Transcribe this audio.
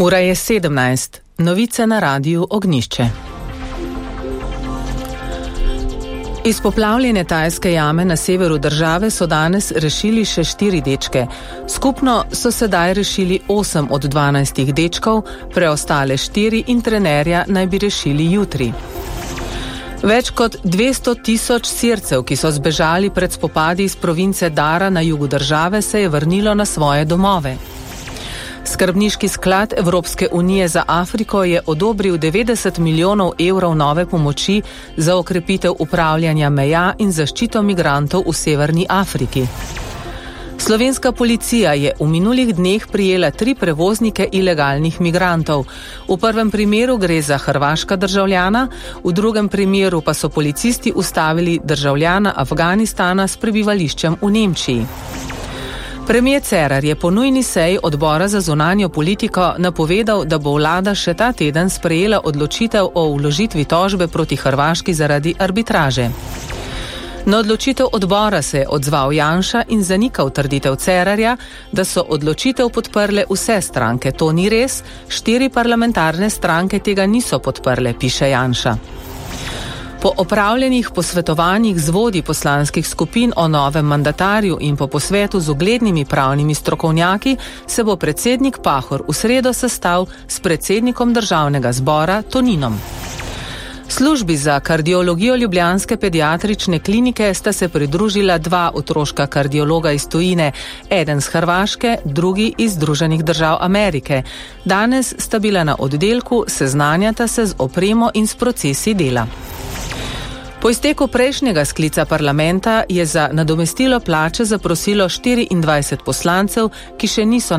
Ura je 17. Novice na radiju Ognjišče. Iz poplavljene tajske jame na severu države so danes rešili še 4 dečke. Skupno so sedaj rešili 8 od 12 dečkov, preostale 4 in trenerja naj bi rešili jutri. Več kot 200.000 Sircev, ki so zbežali pred spopadi iz province Dara na jugu države, se je vrnilo na svoje domove. Skrbniški sklad Evropske unije za Afriko je odobril 90 milijonov evrov nove pomoči za okrepitev upravljanja meja in zaščito migrantov v severni Afriki. Slovenska policija je v minulih dneh prijela 3 prevoznike ilegalnih migrantov. V prvem primeru gre za hrvaška državljana, v drugem primeru pa so policisti ustavili državljana Afganistana s prebivališčem v Nemčiji. Premier Cerar je po nujni seji odbora za zunanjo politiko napovedal, da bo vlada še ta teden sprejela odločitev o vložitvi tožbe proti Hrvaški zaradi arbitraže. Na odločitev odbora se je odzval Janša in zanikal trditev Cerarja, da so odločitev podprle vse stranke. To ni res, 4 parlamentarne stranke tega niso podprle, piše Janša. Po opravljenih posvetovanjih z vodji poslanskih skupin o novem mandatarju in po posvetu z uglednimi pravnimi strokovnjaki se bo predsednik Pahor v sredo sestal s predsednikom Državnega zbora Toninom. Službi za kardiologijo ljubljanske pediatrične klinike sta se pridružila 2 otroška kardiologa iz tujine, eden z Hrvaške, drugi iz Združenih držav Amerike. Danes sta bila na oddelku, seznanjata se z opremo in s procesi dela. Po izteku prejšnjega sklica parlamenta je za nadomestilo plače zaprosilo 24 poslancev, ki še niso